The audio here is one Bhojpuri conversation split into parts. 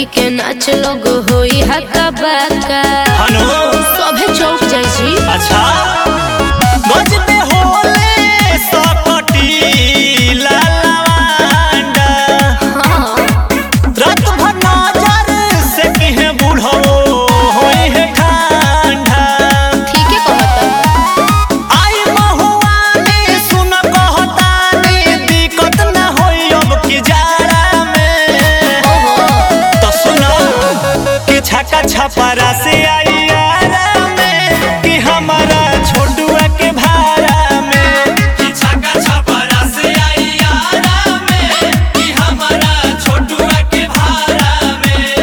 के नाच लोग होई हका बाका हनो सभे चौक जाई छी। अच्छा गजबे होले सकटी लालवांडा हाँ रात भर नजर से किहे बूढ़ो होई है ठंडा ठीक है कहत आई महुआनी सुन कहतानी दिक्कत ना होई अब की जाड़ा में तो सुनो कि छक्का छपरा से आई यारा में कि हमारा छोटुआ के भाड़ा में कि छक्का छपरा से आई यारा में कि हमारा छोटुआ के भाड़ा में।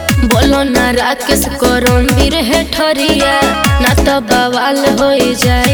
बोलो ना राकेश करम बीर है ठरिया ना तो बवाल हो जाए